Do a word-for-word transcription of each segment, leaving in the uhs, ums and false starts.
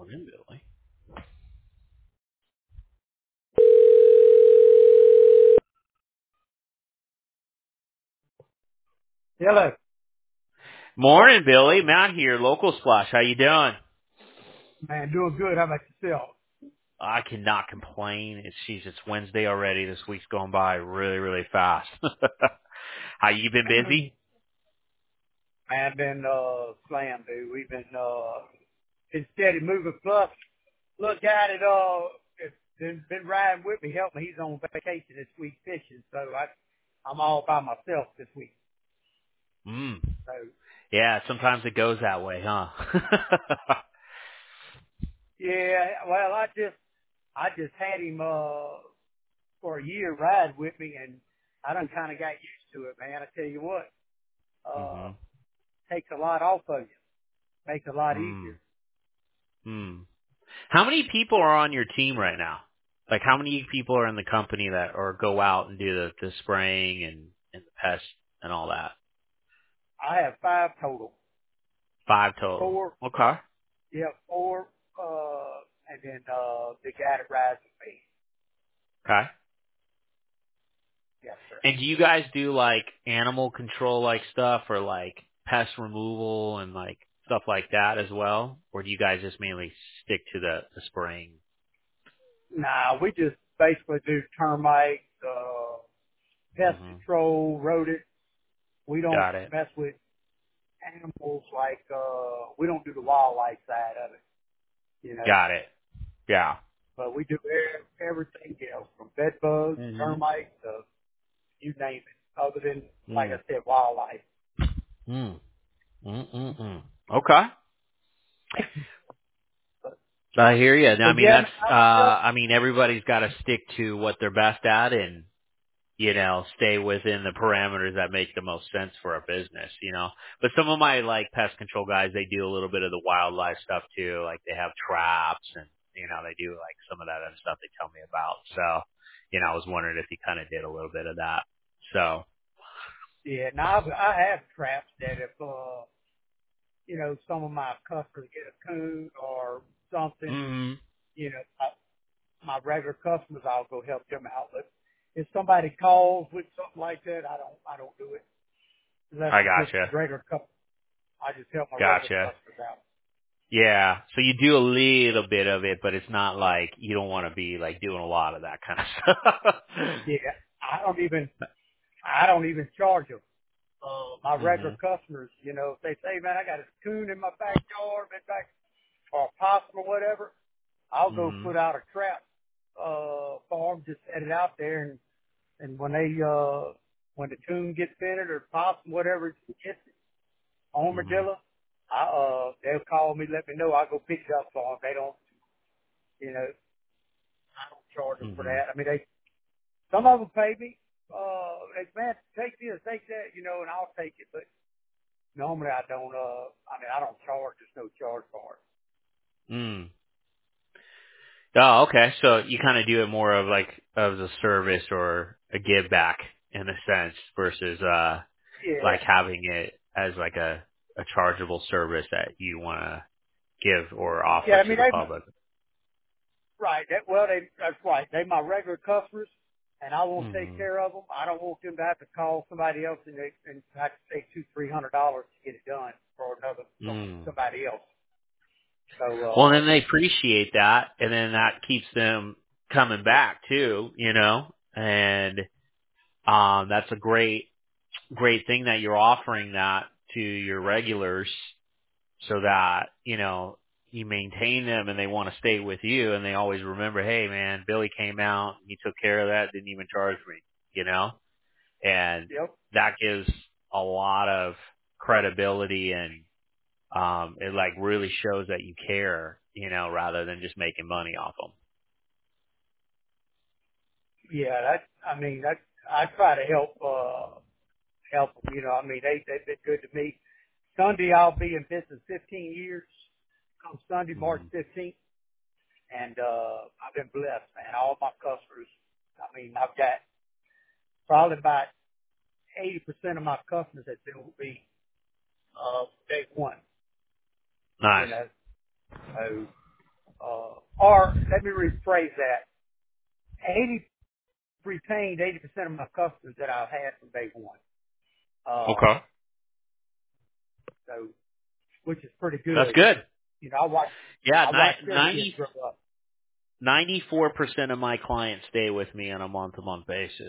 Morning, Billy. Hello. Morning, Billy. Matt here, Local Splash. How you doing? Man, doing good. How about yourself? I cannot complain. It's geez, it's Wednesday already. This week's going by really, really fast. How you been busy? Man, I've been uh slammed, dude. We've been uh been steady moving. Plus, look at it, uh it's been been riding with me, helping me. He's on vacation this week fishing, so I I'm all by myself this week. Mm. So Yeah, sometimes it goes that way, huh? yeah, well I just I just had him uh for a year ride with me, and I done kinda got used to it, man. I tell you what, uh mhm. takes a lot off of you. Makes it a lot Mm. easier. Mm. How many people are on your team right now? Like, how many people are in the company that or go out and do the, the spraying and and the pest and all that? I have five total. Five total. Four, Okay. yeah, four, uh, and then, uh, the guy that rides with me. Okay. Yes, sir. And do you guys do like animal control like stuff or like pest removal and like stuff like that as well? Or do you guys just mainly stick to the, the spraying? Nah, we just basically do termites, uh, pest Hmm. control, rodent. We don't Got it. mess with animals like, uh, we don't do the wildlife side of it, you know, Got it. Yeah. but we do e- everything else from bed bugs, Hmm. termites, uh, you name it, other than, like I Mm. said, wildlife. Mm. Mm. Mm. Mm. Okay. But, I hear you. I but mean, yeah, that's, man, uh, I, I, I mean, everybody's got to stick to what they're best at and you know, stay within the parameters that make the most sense for a business, you know. But some of my like pest control guys, they do a little bit of the wildlife stuff too. Like they have traps and, you know, they do like some of that other stuff they tell me about. So, you know, I was wondering if you kind of did a little bit of that. So, yeah, now I've, I have traps that if, uh, you know, some of my customers get a coon or something, mm, you know, I, my regular customers, I'll go help them out. But if somebody calls with something like that, I don't, I don't do it unless I it's just gotcha. regular customers. I just help my regular Gotcha. customers out. Yeah. So you do a little bit of it, but it's not like you don't want to be like doing a lot of that kind of stuff. Yeah, I don't even, I don't even charge them. Uh, my regular mhm. customers, you know, if they say, man, I got a coon in my backyard, in back, or a possum or whatever, I'll go Mhm. put out a trap, uh, for them, just set it out there, and And when they, uh, when the coon gets fitted or possum, whatever it gets, Mhm. armadillo, I, uh, they'll call me, let me know. I go pick it up for them. They don't, you know, I don't charge them for Mhm. that. I mean, they, some of them pay me. Uh, they, man, take this, take that, you know, and I'll take it. But normally I don't, uh, I mean, I don't charge. There's no charge for it. Mm. Oh, okay. So you kind of do it more of like as a service or a give back in a sense versus uh like Yeah. having it as like a a chargeable service that you want to give or Yeah. offer I to mean, the they, public. right. That, well, they, that's right. They my regular customers, and I won't take Mhm. care of them. I don't want them to have to call somebody else and they and have to pay two, three hundred dollars to get it done for another some, Mm. somebody else. So, Well, uh, then they appreciate that, and then that keeps them coming back too. You know, and um, that's a great great thing that you're offering that to your regulars so that, you know, you maintain them and they want to stay with you and they always remember, hey man, Billy came out, he took care of that, didn't even charge me, you know? And yep, that gives a lot of credibility and um it like really shows that you care, you know, rather than just making money off them. yeah, that I mean that I try to help uh, help them. You know, I mean they they've been good to me. Sunday I'll be in business fifteen years. Come Sunday, March Mhm. fifteenth, and uh, I've been blessed, man. All my customers. I mean, I've got probably about eighty percent of my customers have been with me uh, day one. You Nice. know, so uh, or let me rephrase that. eighty retained eighty percent of my customers that I've had from day one. Uh, Okay. so, which is pretty That's good. good. You know, I watch, Yeah, I watch their kids ninety grow up. ninety-four percent of my clients stay with me on a month-to-month basis.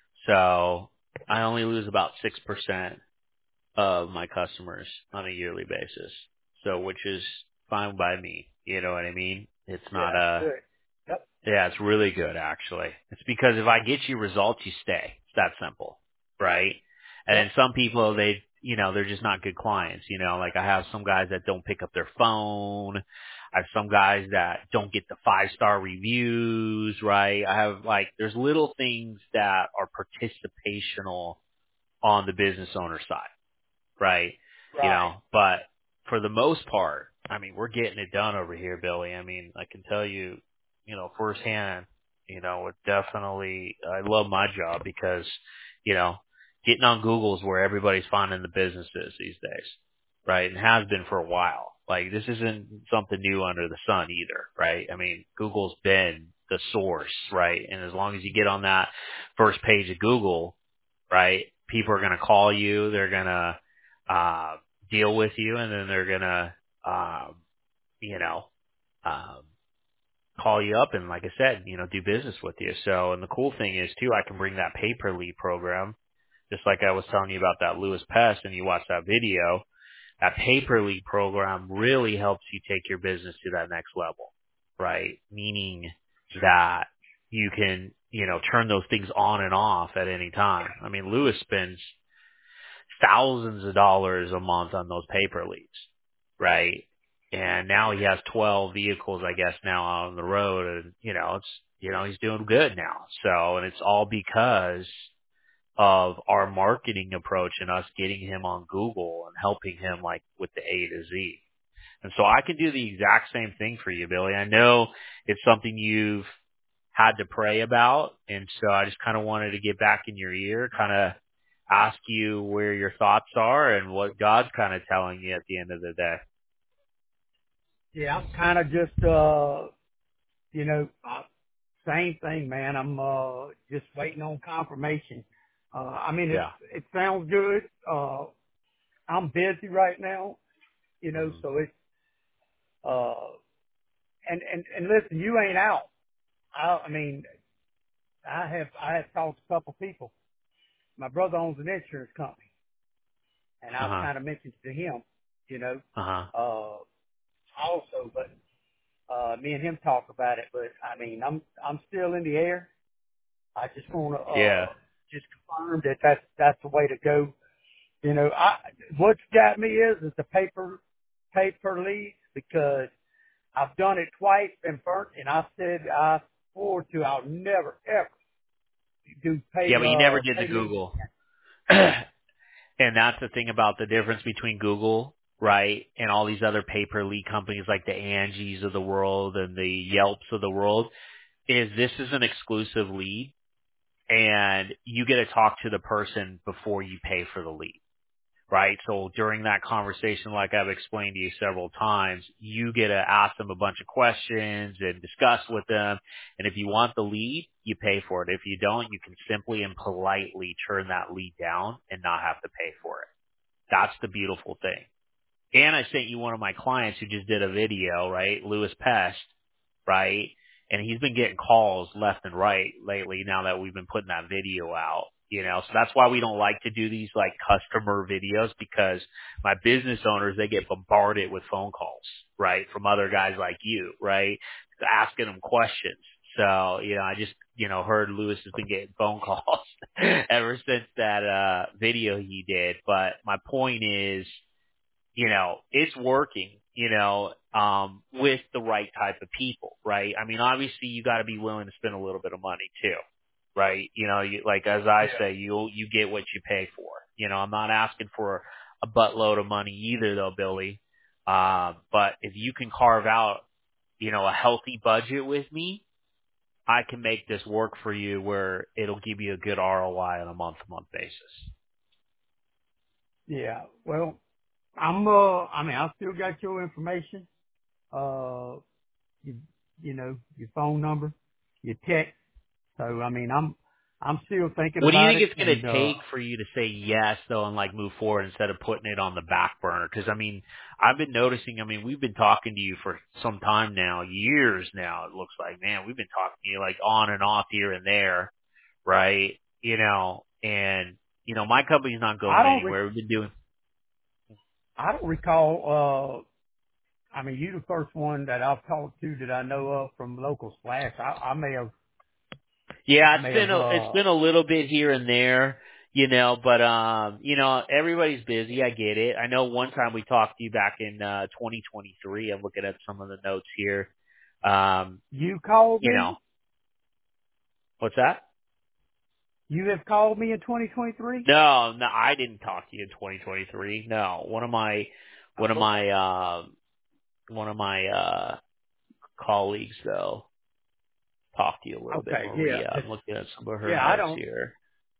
So I only lose about six percent of my customers on a yearly basis. So, which is fine by me. You know what I mean? It's Yeah, not that's a, good. Yep. yeah, it's really good actually. It's because if I get you results, you stay. It's that simple. Right? And then Yep. some people, they, you know, they're just not good clients. You know, like I have some guys that don't pick up their phone. I have some guys that don't get the five star reviews, right? I have like, there's little things that are participational on the business owner side, right? You Right. know, but for the most part, I mean, we're getting it done over here, Billy. I mean, I can tell you, you know, firsthand, you know, it definitely, I love my job because, you know, getting on Google is where everybody's finding the businesses these days, right? And has been for a while. Like, this isn't something new under the sun either, right? I mean, Google's been the source, right? And as long as you get on that first page of Google, right, people are going to call you, they're going to, uh, deal with you, and then they're gonna, um, you know, um, call you up and, like I said, you know, do business with you. So, and the cool thing is too, I can bring that pay per lead program, just like I was telling you about that Lewis Pest, and you watch that video. That pay per lead program really helps you take your business to that next level, right? Meaning that you can, you know, turn those things on and off at any time. I mean, Lewis spends thousands of dollars a month on those paper leads, right? And now he has twelve vehicles, I guess, now out on the road, and you know, it's, you know, he's doing good now. So, and it's all because of our marketing approach and us getting him on Google and helping him like with the A to Z. And so I can do the exact same thing for you, Billy. I know it's something you've had to pray about. And so I just kind of wanted to get back in your ear, kind of ask you where your thoughts are and what God's kind of telling you at the end of the day. Yeah, I'm kind of just, uh, you know, uh, same thing, man. I'm, uh, just waiting on confirmation. Uh, I mean, it, Yeah. it sounds good. Uh, I'm busy right now, you know, hmm so it's, uh, and, and, and listen, you ain't out. I, I mean, I have, I have talked to a couple people. My brother owns an insurance company, and I've Uh-huh. kind of mentioned to him, you know, Uh-huh. uh, also, but, uh, me and him talk about it, but I mean, I'm, I'm still in the air. I just want to, Yeah. uh, just confirm that that's, that's the way to go. You know, I, what's got me is, is the paper, pay per lead, because I've done it twice, been burnt, and I said I swore to I'll never ever do pay, Yeah, but you never uh, did the pay leads Google. again. And that's the thing about the difference between Google, right, and all these other pay-per lead companies like the Angies of the world and the Yelps of the world, is this is an exclusive lead, and you get to talk to the person before you pay for the lead, right? So during that conversation, like I've explained to you several times, you get to ask them a bunch of questions and discuss with them. And if you want the lead, you pay for it. If you don't, you can simply and politely turn that lead down and not have to pay for it. That's the beautiful thing. And I sent you one of my clients who just did a video, right? Lewis Pest, right? And he's been getting calls left and right lately now that we've been putting that video out, you know, so that's why we don't like to do these like customer videos, because my business owners, they get bombarded with phone calls, right? From other guys like you, right? Asking them questions. So, you know, I just, you know, heard Lewis has been getting phone calls ever since that, uh, video he did. But my point is, you know, it's working, you know, um, with the right type of people, right? I mean, obviously you got to be willing to spend a little bit of money too, right? You know, you, like as I Yeah. say, you you get what you pay for. You know, I'm not asking for a buttload of money either, though, Billy. Uh, but if you can carve out, you know, a healthy budget with me, I can make this work for you where it'll give you a good R O I on a month-to-month basis. Yeah. Well, I'm, uh, I mean, I still got your information. Uh, your, you know, your phone number, your text. So, I mean, I'm, I'm still thinking What do you about think it. it's going And, to uh, take for you to say yes, though, and like move forward instead of putting it on the back burner? Because I mean, I've been noticing. I mean, we've been talking to you for some time now, years now. It looks like, man, we've been talking to you like on and off here and there, right? You know, and you know, my company's not I going don't, re- anywhere. We've been doing. I don't recall, uh, I mean, you the first one that I've talked to that I know of from local splash. I, I may have, Yeah, I it's may been have, a, it's uh, been a little bit here and there, you know, but um, you know, everybody's busy. I get it. I know one time we talked to you back in uh twenty twenty-three. I'm looking at some of the notes here. Um, you called you me. know, what's that? You have called me in twenty twenty-three. No, no, I didn't talk to you in twenty twenty-three. No, one of my one of Oh, my um one of my uh colleagues though talked to you a little bit, okay. Yeah. Maria. I'm It's, looking at some of her yeah. I notes don't, here.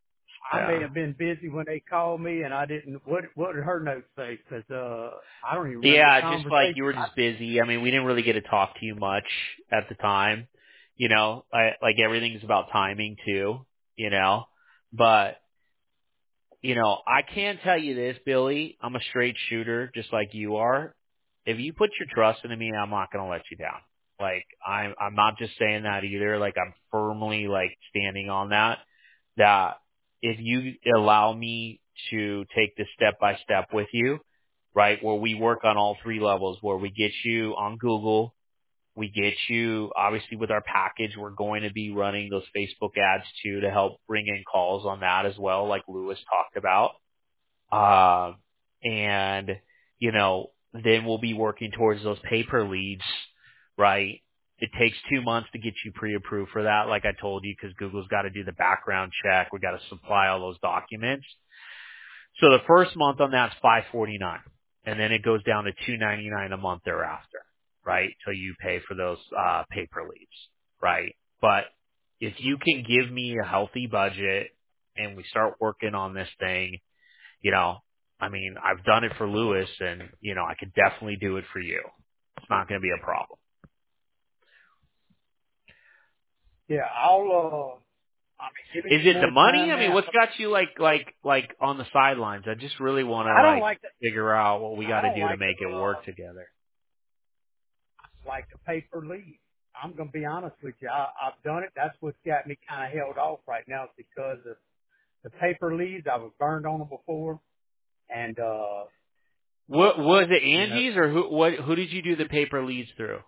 I may Yeah. have been busy when they called me and I didn't, what, what did her notes say? Cause, uh, I don't even remember the Yeah, just like conversation. you were just busy. I mean, we didn't really get to talk to you much at the time. You know, I, like everything's about timing too, you know. But, you know, I can tell you this, Billy, I'm a straight shooter just like you are. If you put your trust into me, I'm not going to let you down. Like I'm I'm not just saying that either. Like I'm firmly like standing on that that if you allow me to take this step by step with you, right, where we work on all three levels, where we get you on Google, we get you, obviously with our package, we're going to be running those Facebook ads too to help bring in calls on that as well, like Lewis talked about. Uh, and, you know, then we'll be working towards those paper leads, right? It takes two months to get you pre-approved for that, like I told you, because Google's got to do the background check. We got to supply all those documents. So the first month on that's five forty-nine, and then it goes down to two ninety-nine a month thereafter, right? Till you pay for those uh, paper leads, right? But if you can give me a healthy budget and we start working on this thing, you know, I mean, I've done it for Lewis, and you know, I could definitely do it for you. It's not going to be a problem. Yeah. I'll, uh, I mean, give me Is some it the more money? time, I mean, man. what's got you like, like, like on the sidelines? I just really want to I don't like like the, figure out what we got I to don't do to like the, make it uh, work together. like the paper lead. I'm going to be honest with you. I, I've done it. That's what's got me kind of held off right now is because of the paper leads. I was burned on them before. And, uh, What was it, you know, Angie's or who? What? Who did you do the paper leads through?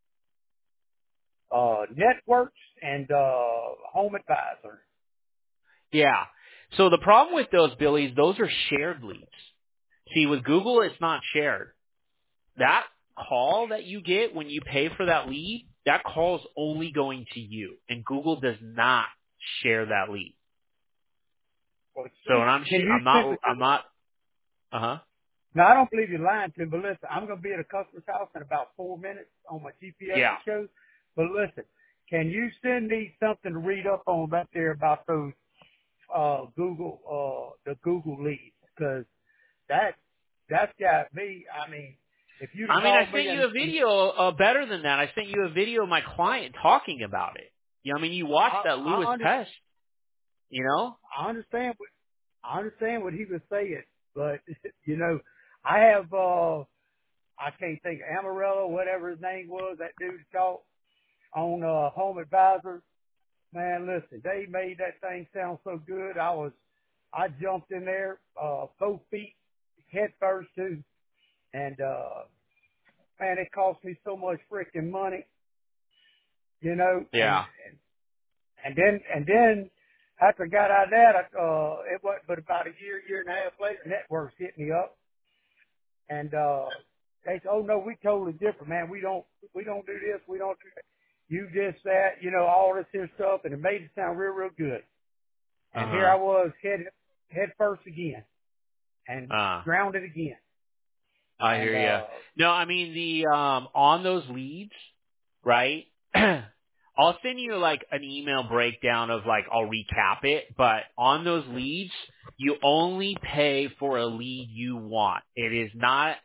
uh, networks and, uh, home advisor. Yeah. So the problem with those, Billies, those are shared leads. See, with Google, it's not shared. That call that you get when you pay for that lead, that call is only going to you, and Google does not share that lead. Well, So, and I'm, can you I'm send not, it to I'm not. Uh huh. Now, I don't believe you're lying to me, but listen, I'm going to be at a customer's house in about four minutes on my G P S Yeah. it shows. But listen, can you send me something to read up on back there about those uh, Google, uh, the Google leads? Because that, that's got me, I mean, if you'd have I mean, I called me sent you and, a and video uh, better than that. I sent you a video of my client talking about it. You know, I mean, you watched I, that Lewis I, under, test. You know. I understand what, I understand what he was saying, but, you know, I have, uh, I can't think, Amarillo, whatever his name was, that dude talked on uh, Home Advisor. Man, listen, they made that thing sound so good. I was, I jumped in there, uh, both feet, head first too. And, uh, man, it cost me so much freaking money, you know, and, Yeah. and, and then, and then after I got out of that, I, uh, it wasn't but about a year, year and a half later, networks hit me up and, uh, they said, oh no, we totally different, man. We don't, we don't do this. We don't do that. You just that, you know, all this here stuff. And it made it sound real, real good. Uh And here huh. I was head, head first again and Uh. drowned it again. I And, hear you. uh, No, I mean the um on those leads, right? I'll send you like an email breakdown of like I'll recap it, but on those leads, you only pay for a lead you want. It is not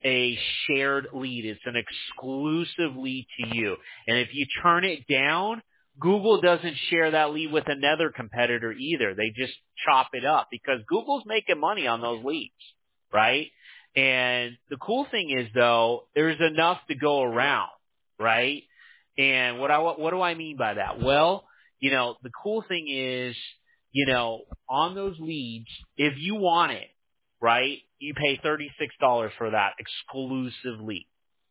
a shared lead. It's an exclusive lead to you. And if you turn it down, Google doesn't share that lead with another competitor either. They just chop it up because Google's making money on those leads, right? And the cool thing is though, there's enough to go around, right? And what I, what do I mean by that? Well, you know, the cool thing is, you know, on those leads, if you want it, right, you pay thirty-six dollars for that exclusive lead.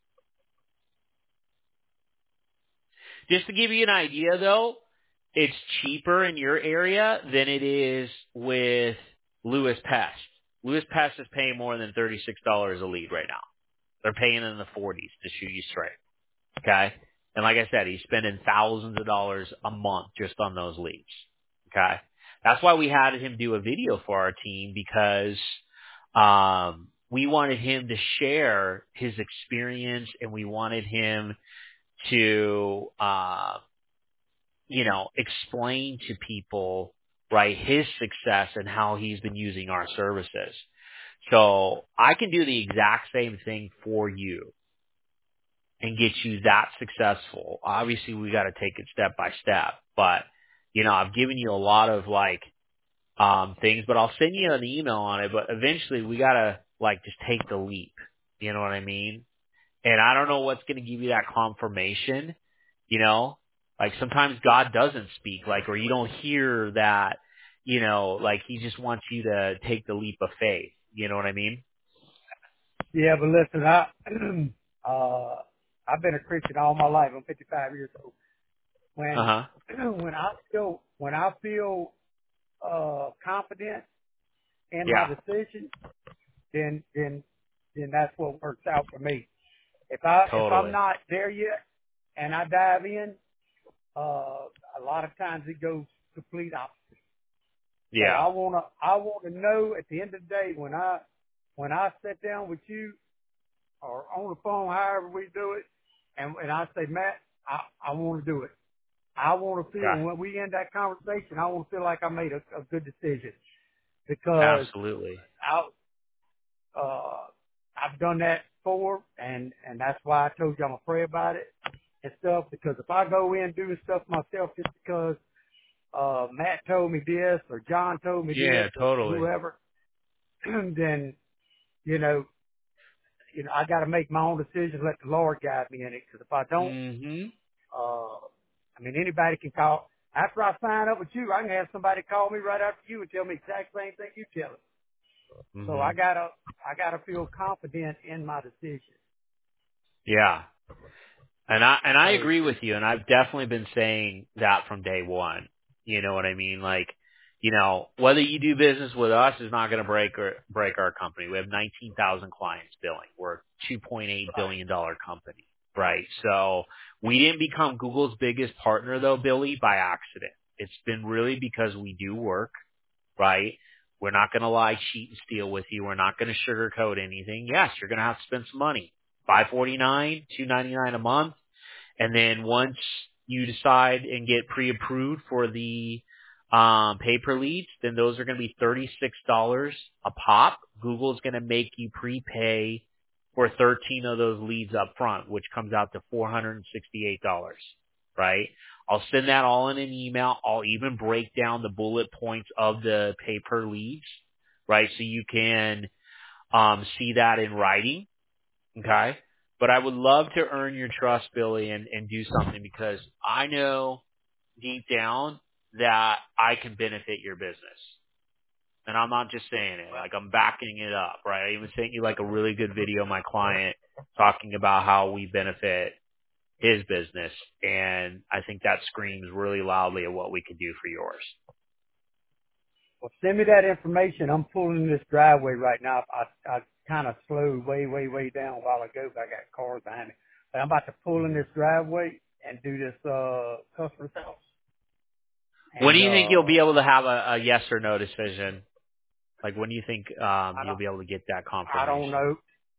Just to give you an idea though, it's cheaper in your area than it is with Lewis Pest. Lewis Pest is paying more than thirty-six dollars a lead right now. They're paying in the forties to shoot you straight. Okay? And like I said, he's spending thousands of dollars a month just on those leads. Okay? That's why we had him do a video for our team because um, we wanted him to share his experience and we wanted him to, uh, you know, explain to people, right, his success and how he's been using our services. So I can do the exact same thing for you and get you that successful. Obviously, we got to take it step by step, but you know, I've given you a lot of like um things, but I'll send you an email on it. But eventually, we got to like just take the leap. You know what I mean? And I don't know what's going to give you that confirmation. You know, like sometimes God doesn't speak, like, or you don't hear that. You know, like He just wants you to take the leap of faith. You know what I mean? Yeah, but listen, I uh I've been a Christian all my life. I'm fifty-five years old. Uh When huh. when I feel when I feel uh confident in my Yeah. decision, then then then that's what works out for me. If I if I'm Totally. not there yet and I dive in, uh a lot of times it goes complete opposite. So Yeah. I wanna I wanna know at the end of the day when I when I sit down with you or on the phone, however we do it, and and I say, Matt, I I want to do it. I want to feel Yeah. when we end that conversation, I want to feel like I made a, a good decision because Absolutely. I uh I've done that before, and and that's why I told you I'm gonna pray about it and stuff. Because if I go in doing stuff myself just because uh Matt told me this or John told me this Yeah. or Totally. whoever, then you know you know I got to make my own decisions. Let the Lord guide me in it. Because if I don't, Mhm. uh, I mean anybody can call. After I sign up with you, I can have somebody call me right after you and tell me the exact same thing you tell them. So I Mhm. gotta I gotta feel confident in my decision. Yeah. And I and I So agree with you, and I've definitely been saying that from day one. You know what I mean? Like, you know, whether you do business with us is not going to break or break our company. We have nineteen thousand clients billing. We're a two point eight right. billion dollar company, right? So we didn't become Google's biggest partner though, Billy, by accident. It's been really because we do work, right? We're not going to lie, cheat, and steal with you. We're not going to sugarcoat anything. Yes, you're going to have to spend some money. five forty-nine, two ninety-nine a month. And then once you decide and get pre-approved for the um, pay-per leads, then those are going to be thirty-six dollars a pop. Google's going to make you prepay for thirteen of those leads up front, which comes out to four hundred sixty-eight dollars, right? I'll send that all in an email. I'll even break down the bullet points of the pay-per leads, right? So you can um, see that in writing. Okay. But I would love to earn your trust, Billy, and, and do something because I know deep down that I can benefit your business. And I'm not just saying it. Like I'm backing it up, right? I even sent you like a really good video of my client talking about how we benefit his business. And I think that screams really loudly at what we can do for yours. Well, send me that information. I'm pulling this driveway right now. I I kind of slowed way way way down a while ago, but I got cars behind me. But I'm about to pull in Mhm. this driveway and do this uh customer's house. When do And you think you'll uh be able to have a, a yes or no decision? Like when do you think um, I you'll don't be able to get that I don't confirmation? know.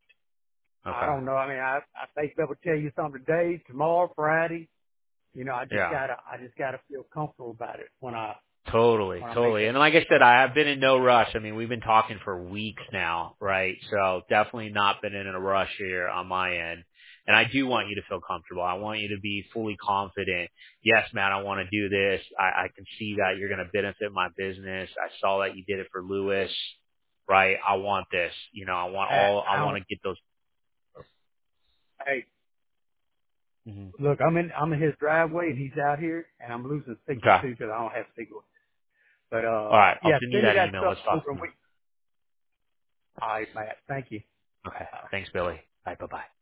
I Okay. don't know. I mean, I I think they'll tell you something today, tomorrow, Friday. You know, I just Yeah. gotta I just gotta feel comfortable about it when I Totally, when I make totally. that. And like I said, I have been in no rush. I mean, we've been talking for weeks now, right? So definitely not been in a rush here on my end. And I do want you to feel comfortable. I want you to be fully confident. Yes, man, I want to do this. I, I can see that you're going to benefit my business. I saw that you did it for Lewis, right? I want this. You know, I want I, all, I I want don't, to get those. hey, Mhm. look, I'm in I'm in his driveway and he's out here and I'm losing signal Okay. too because I don't have signal. But All uh, right. I'll yeah, send you send me that that email. stuff Let's talk over. And tomorrow. we, all right, Matt. Thank you. Okay. Bye. Thanks, Billy. Bye. Bye-bye.